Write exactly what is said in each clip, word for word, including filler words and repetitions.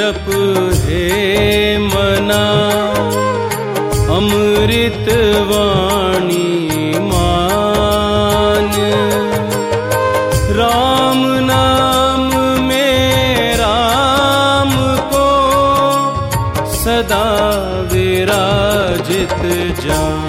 जप हे मना अमृत वाणी मान। राम नाम में राम को सदा विराजित जान।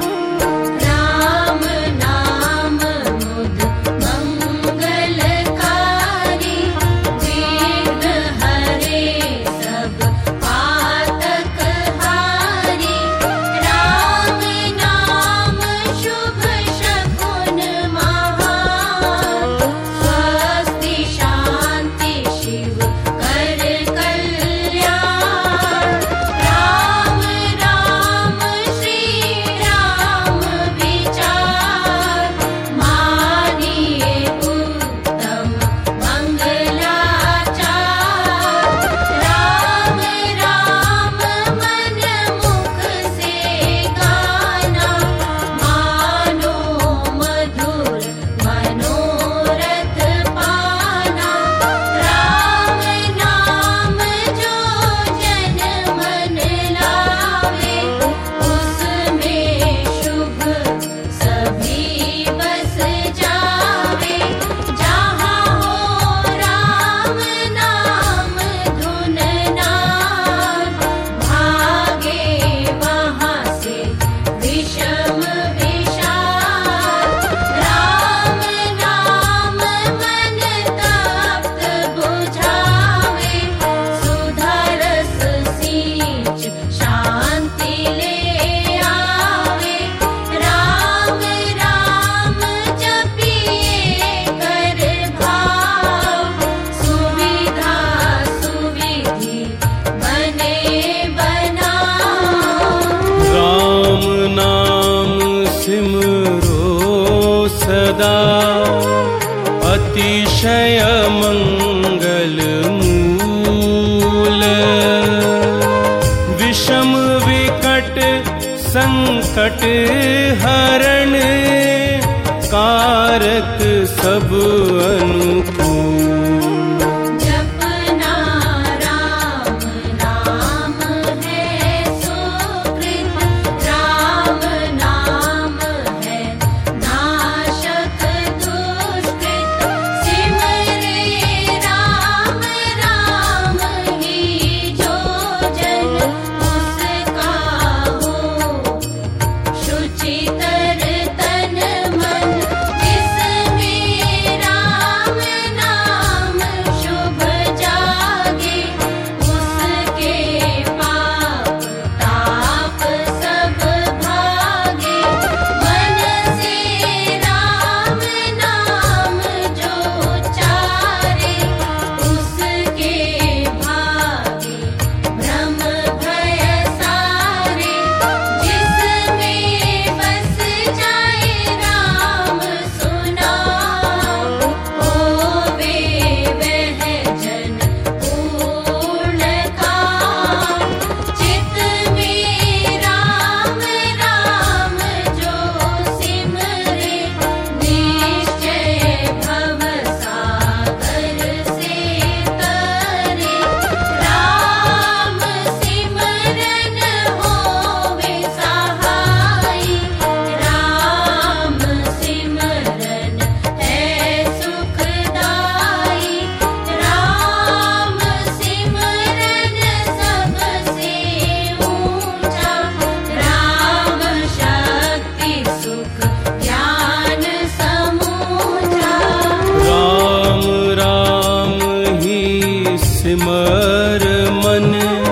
सदा अतिशय मंगल मूल। विषम विकट संकट हरण कारक सब अनुकूल। सिमर मन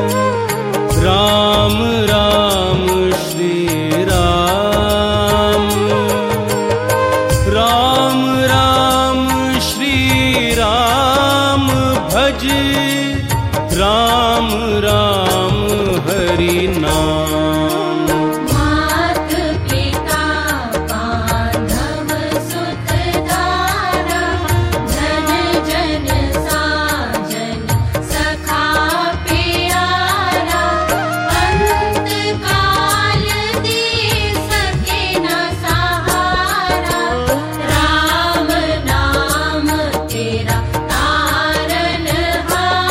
राम राम श्री राम। राम राम श्री राम भज राम राम हरि नाम। तेरा तारन हार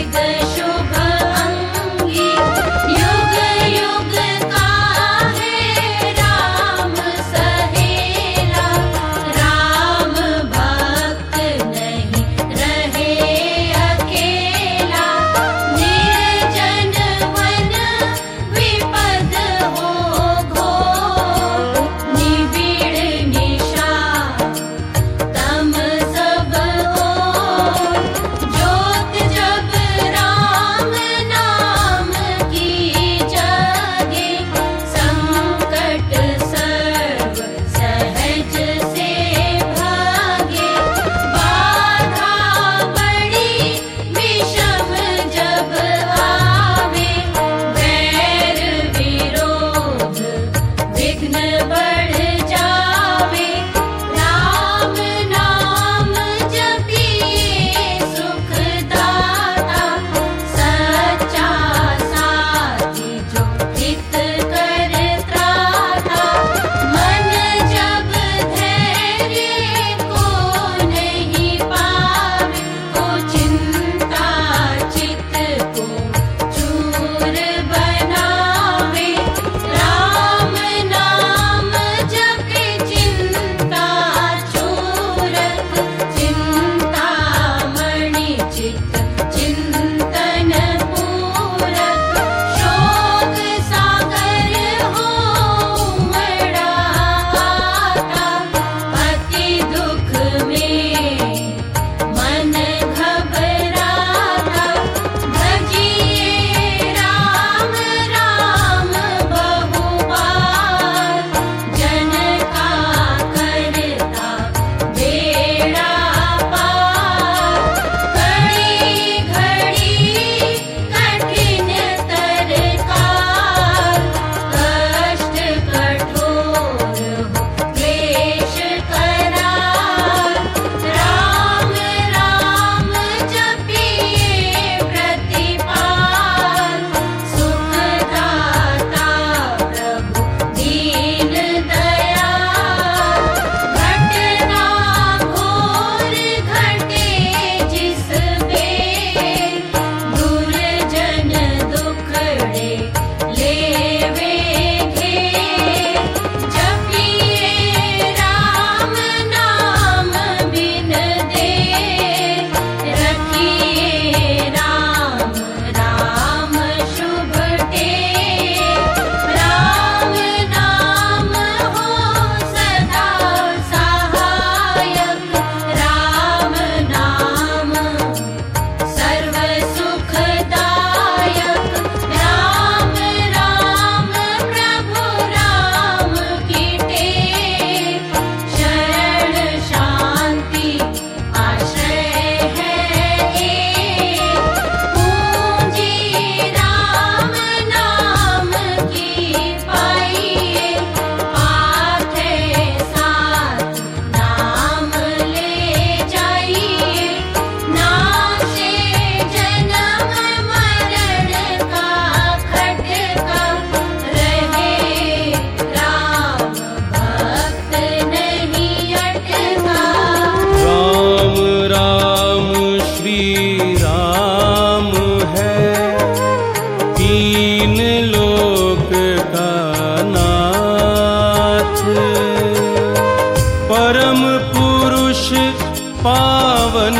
पावन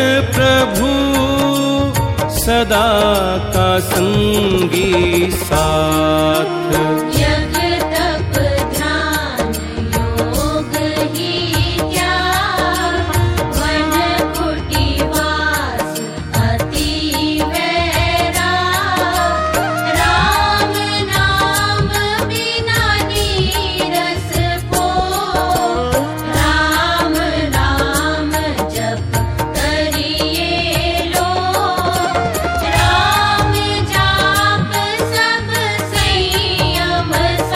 प्रभु सदा का संगी साथ। जग तप ध्यान योग ही त्याग, वन कुटी वास अति वैराग। राम नाम बिना नीरस को, राम नाम जप करिए लो। राम जाप सब संयम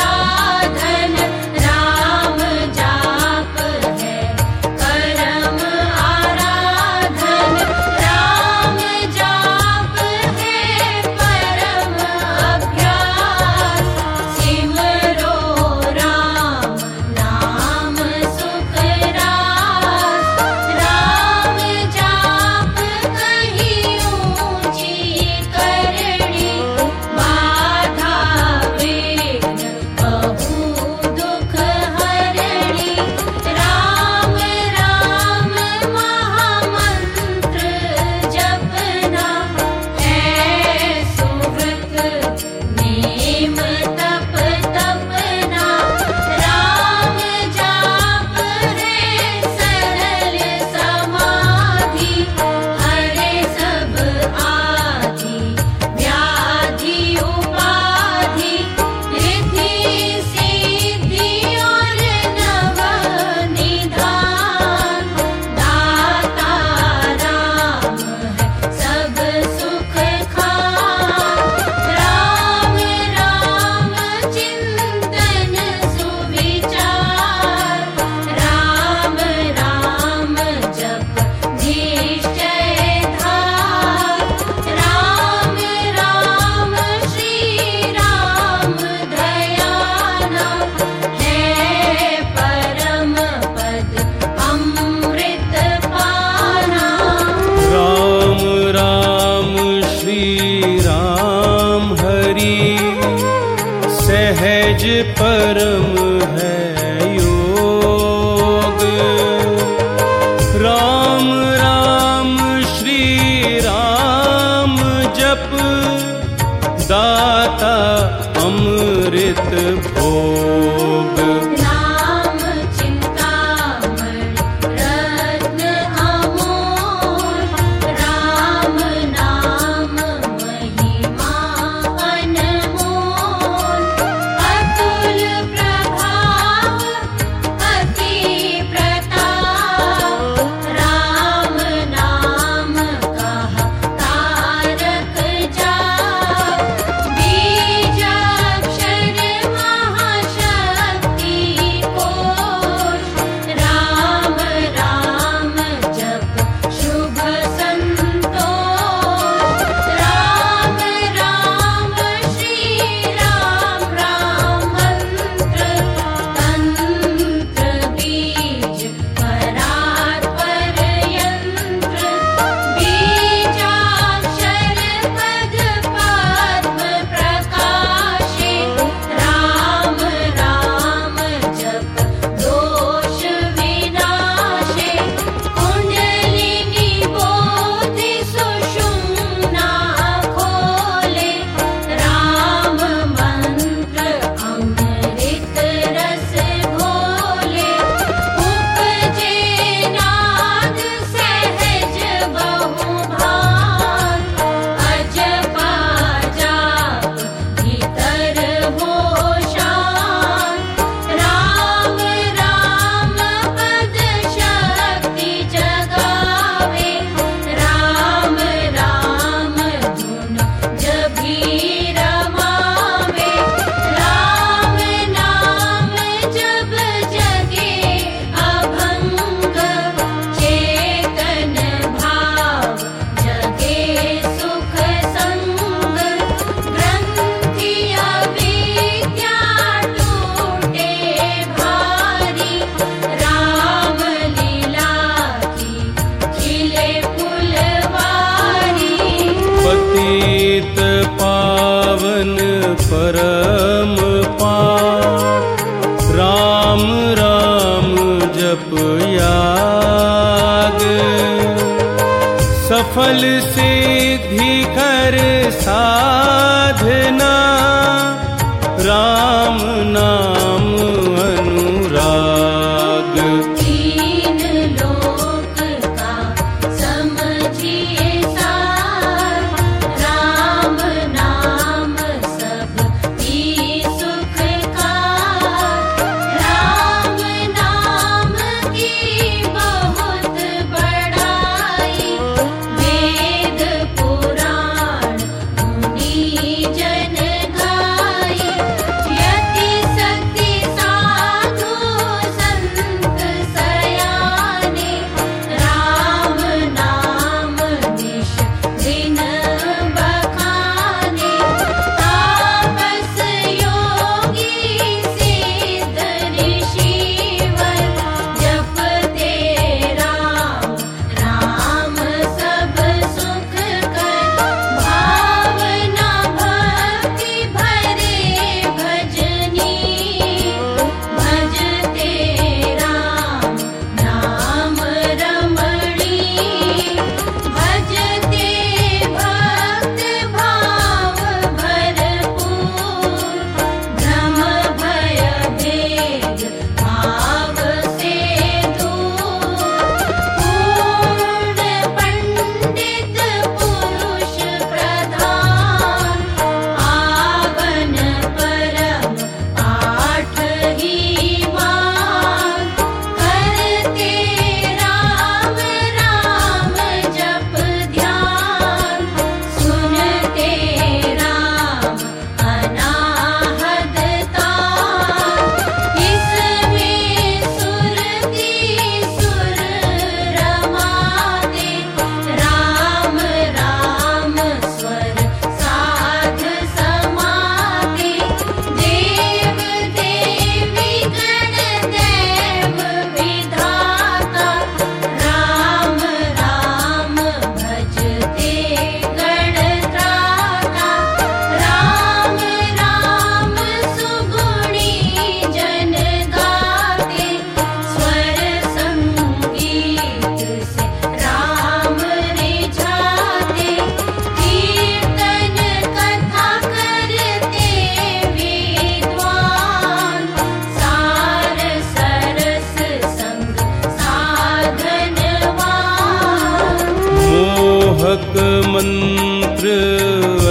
राम हरि सहज परम है योग। राम राम श्री राम जप दाता अमृत भोग। नाम चिंतामणि रत्न अमोल, राम नाम महिमा अनमोल। अतुल प्रभाव अति प्रताप, राम नाम कहा तारक जाप। बीज अक्षर महाशक्ति कोश, राम राम जप शुभ संतोष। राम राम श्री राम राम मंत्र, तंत्र बीज परात्पर यंत्र। बीजाक्षर पद पद्म प्रकाशे, राम राम जप दोष विनाशे। कुंडलिनी बोधि सुषुम्ना खोले, राम मंत्र अमृत रस घोले। उपजे नाद सहज बहु भान, अजपा जाप भीतर हो शान। राम राम पद शक्ति जगावे, राम राम धुन जभी रमावे। राम नाम जब जगे अभंग, चेतन भाव जगे सुख संग। ग्रंथि अविद्या टूटे भारी, राम लीला की खिले फुलवारी। पतित पावन परम पावन, राम राम जप याग। सफल सिद्धि कर साधना, राम नाम अनुराग। तीन लोक का समझिए सार, राम नाम सब ही सुखकार। राम नाम की बहुत बड़ाई, वेद पुराण मुनि जन गाई। यति सत्य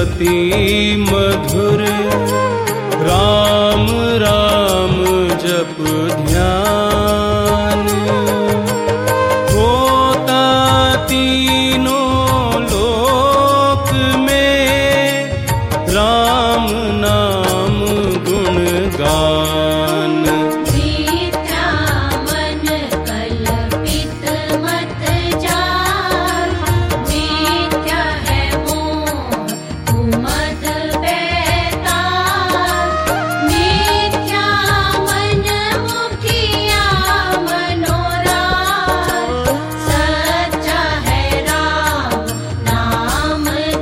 अति मधुर राम राम जप ध्यान होता तीनों लोक में राम नाम गुण गान। मिथ्या मन कल्पित मत जान, मिथ्या है मोह कुमद बैताल, मिथ्या मन मुखिया मनोराल, सच्चा है राम नाम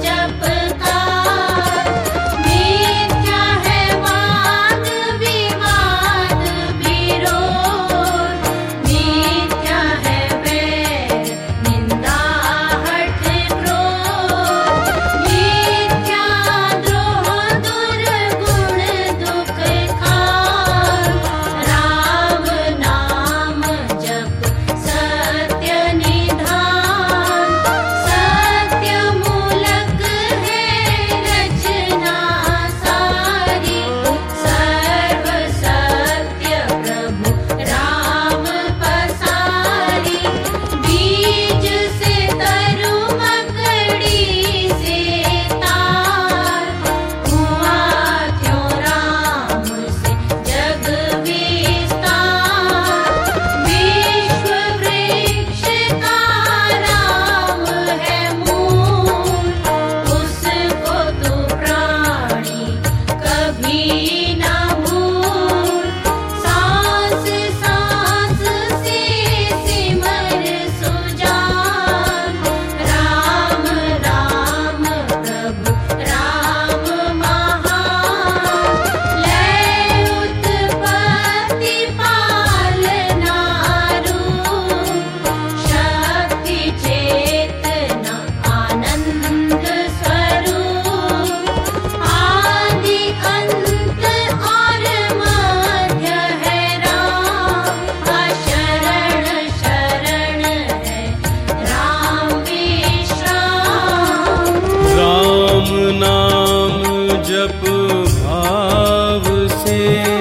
जपकार, मिथ्या है वाद विवाद विरोध, मिथ्या है वैर निंदा हठ क्रोध, मिथ्या द्रोह दुर्गुण दुख खान, राम नाम जप सत्य निधान, सत्य मूलक है रचना सारी, सर्व सत्य प्रभु राम पसारी, बीज से तरु मकड़ी से तार, हुआ त्यों राम से जग विस्तार, विश्व वृक्ष का राम है मूल, उसको तू प्राणी कभी ना भूल, सांस सांस से सिमर सुजान, राम राम प्रभु राम महान, लय उत्पत्ति पालना रूप, शक्ति चेतना आनंद स्वरूप, आदि अंत और मध्य है राम, अशरण शरण है राम विश्राम। राम नाम जप भाव से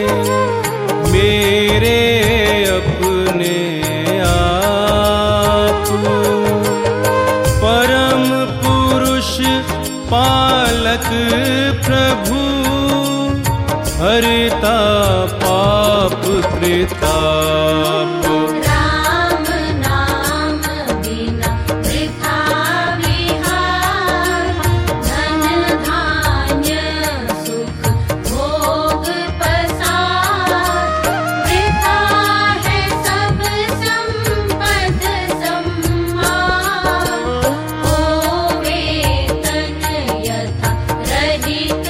मेरे अपने आप, परम पुरुष पालक प्रभु हरता पाप त्रिताप। राम नाम बिना वृथा विहार, धन धान्य सुख भोग पसार, वृथा है सब संपद सम्हार, होवे तन यथा रहित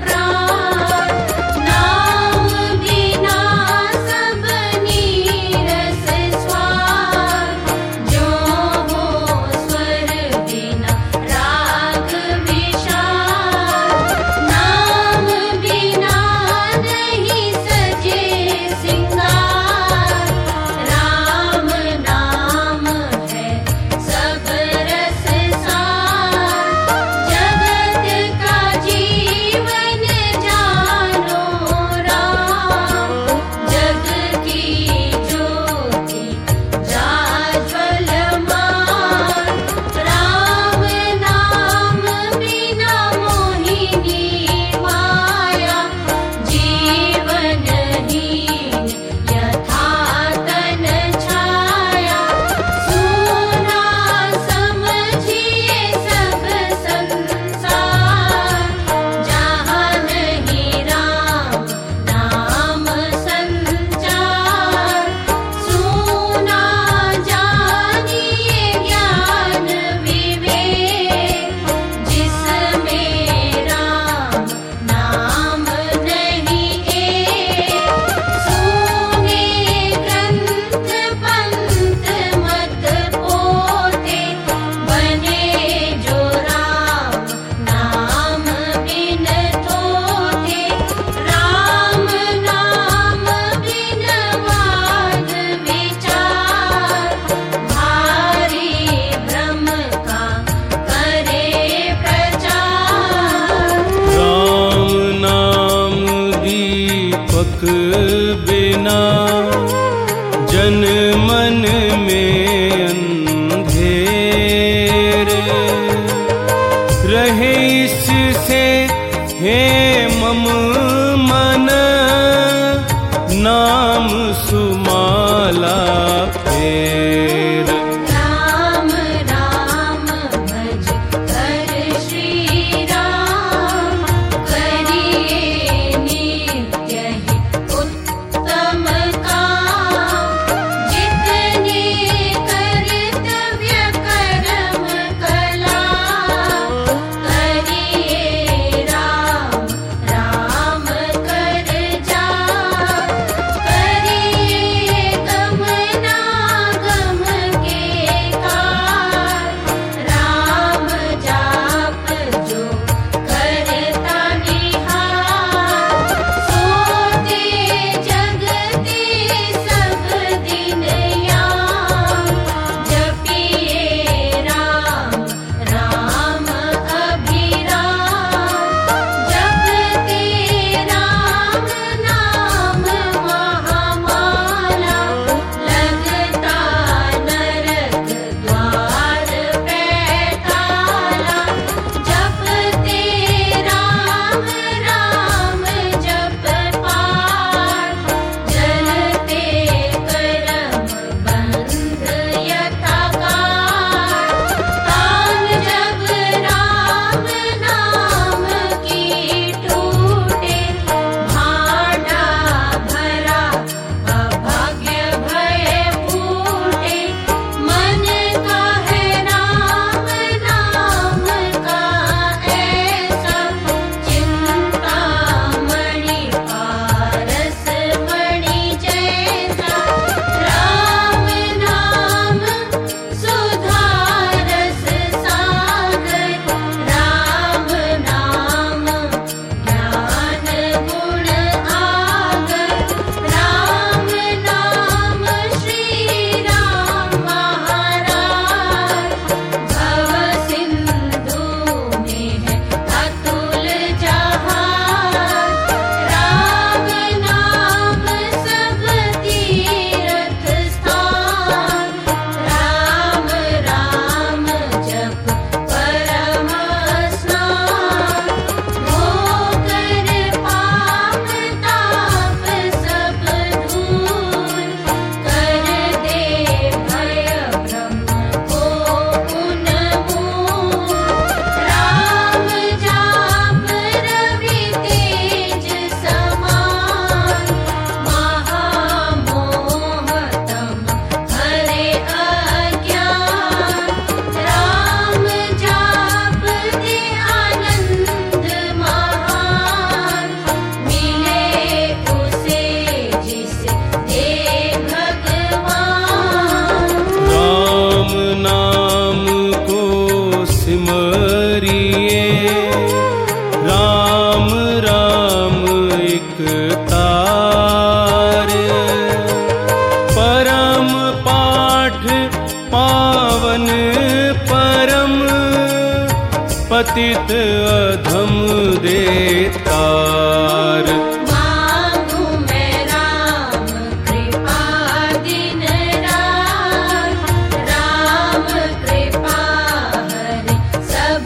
प्राण, नाम बिना सब नीर सुख बिना जन मन में अंधेर रहे इससे हे मम मन नाम सुमाला फेर राम राम भज कर श्री राम करिए नित्य ही उत्तम काम जितने कर्तव्य कर्म कला करिए राम राम कर जा करिए गमना गम के कार राम जाप जो करता निहार सोते जगते सब दिन याम जपिए राम राम अभिराम जपते राम नाम महामाला लगता नरक द्वार पैताला जपते राम राम जप पार जलते करम बंध यथाकार कान जब राम नाम की टूटे भांडा भरा अभाग्य भय फूटे मन का है राम नाम का ऐसा चिंतामणि पारस मणि जैसा राम नाम सुधारस सागर राम नाम ज्ञान गुण आगर राम नाम श्री राम महाराज भव सिंधु में है अतुल जहाज राम नाम सब तीर्थ स्थान राम राम जप परम स्नान होकर पाप ताप सब दूर कर दे भय भ्रम को उन्मूल राम जाप रवि तेज समान महामोहतम हरे अज्ञान राम जाप दे आनंद महान मिले उसे जिसे दे भगवान राम नाम को सिमरिए राम राम एक तार परम पाठ पावन परम पतित अधम देतार मांगू मैं राम कृपा दिन रात राम कृपा हरे सब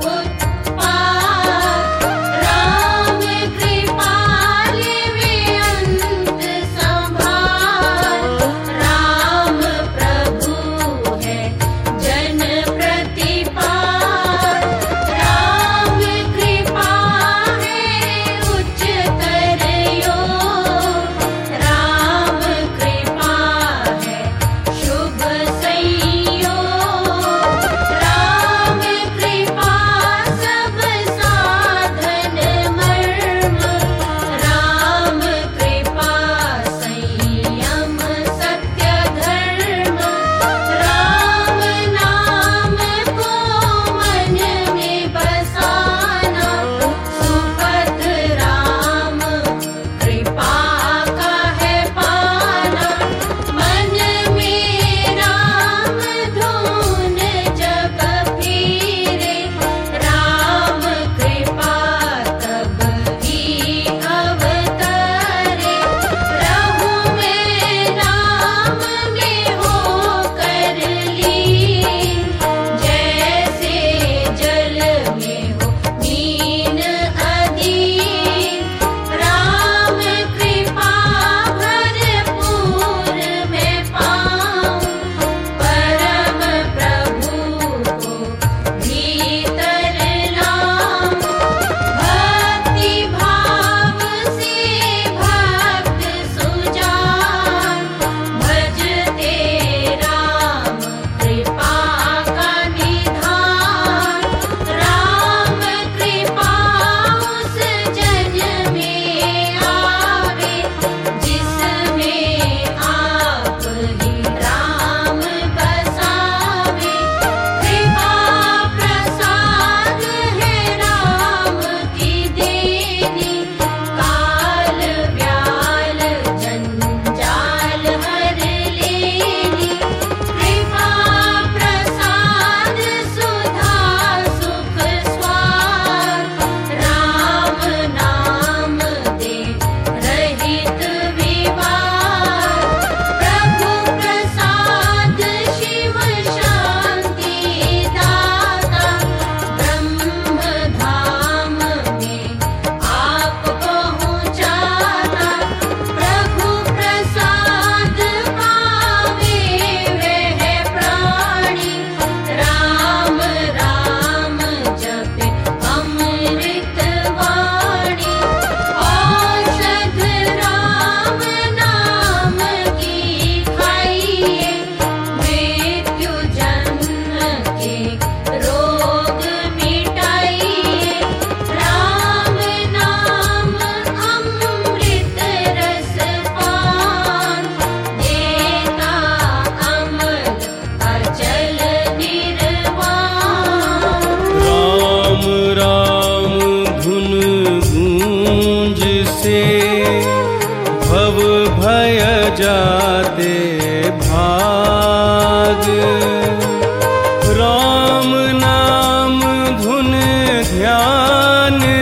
उत्पात राम कृपा लेवे अंत संभाल राम प्रभु है जन प्रतिपाल राम कृपा है उच्चतर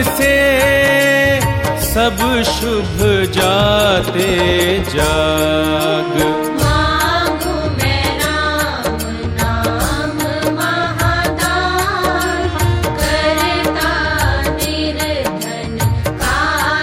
से सब शुभ जाते जाग। मांगू मैं राम नाम महादान, करता निर्धन का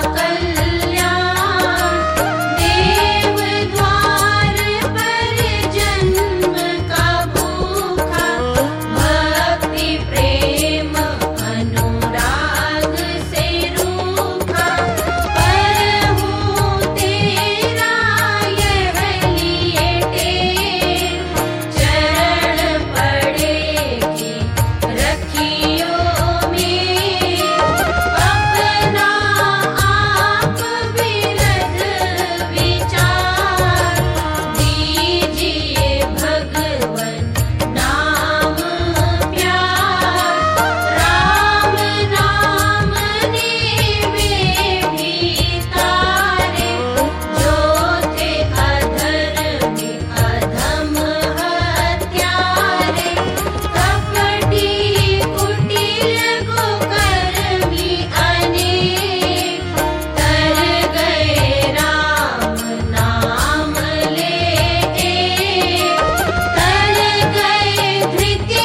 कल्याण। देव द्वार पर जन्म का भूखा, भक्ति प्रेम अनुराग से रूखा। पर हूँ तेरा यह लिए टेर, चरण पड़ेगी रखियो में। अपना आप बिरध विचार, दीजिए भगवन नाम प्यार। राम नाम ने वे भी तारे, जो थे अधर्मी अधम हत्यारे। कपटी कुटिल कुकर्मी अनेक, तर गए राम नाम लेके। तर गए धृति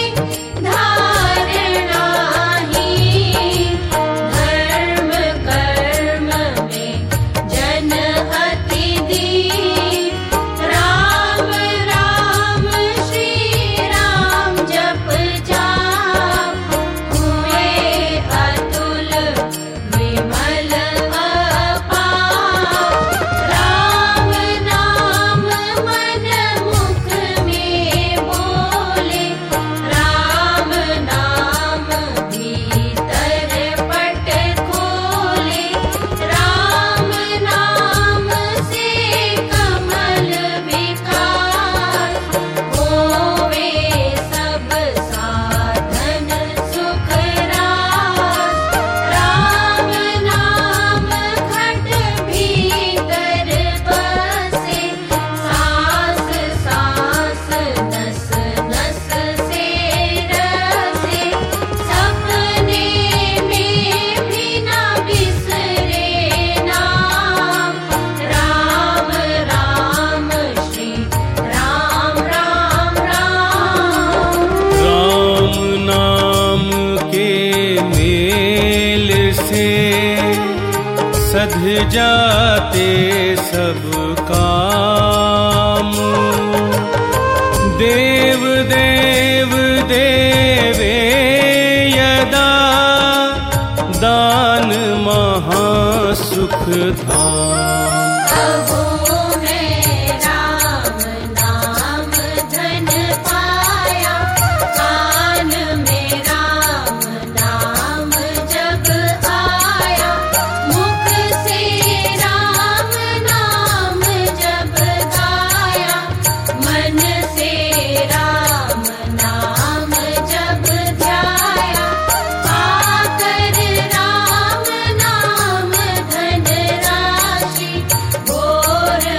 धारणाहीन, धर्म कर्म में जन अति दीन। राम राम श्री राम जप जाप, हुए अतुल विमल अपार। राम नाम मन मुख में बोले, राम नाम भीतर पट खोले। राम नाम से कमल विकार, होवे सब साधन सुख रास। राम नाम घट भीतर बसे, सांस सांस नस नस से रसे। सपने में भी न बिसरे नाम, राम राम श्री राम राम राम। राम नाम के मेल से सध जाते सब काम। देव देव देवे यदा, दान महासुख धाम। कहो मैं राम नाम धन पाया, कान में राम नाम जब आया। मुख से राम नाम जब गाया, मन से राम नाम जब ध्याया। पाकर राम नाम धन राशि, घोर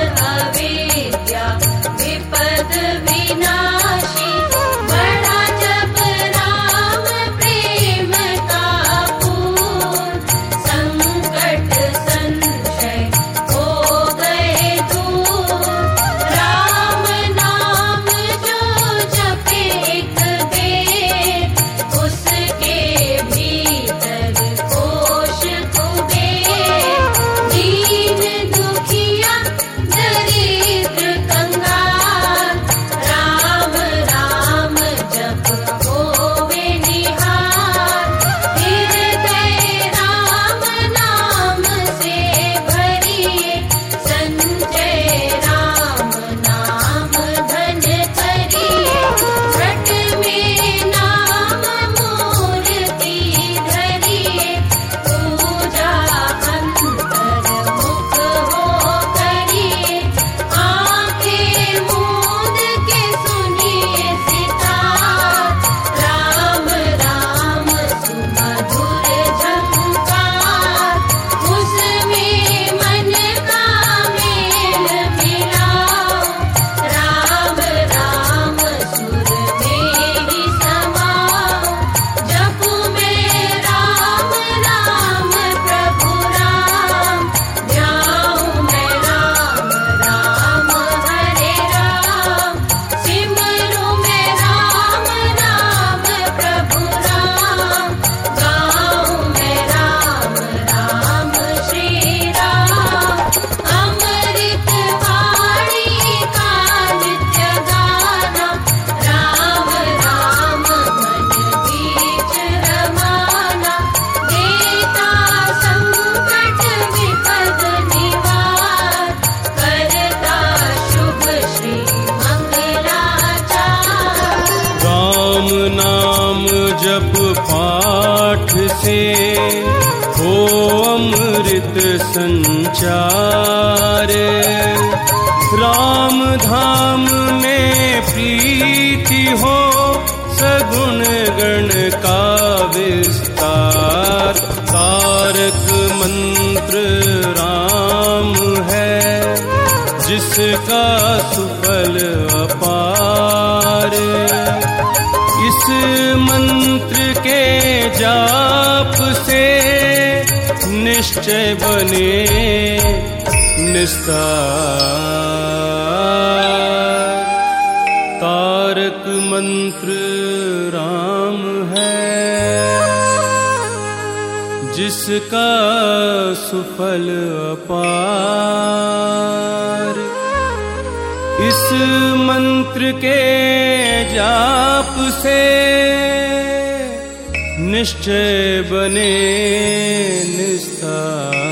अमृत संचार। राम धाम में प्रीति हो, सगुण गण का विस्तार। तारक मंत्र राम है, जिसका सुफल अपार। इस मंत्र के जाप से निश्चय बने निस्तार। तारक मंत्र राम है, जिसका सुफल अपार। इस मंत्र के जाप से निश्चय बने निस्तार।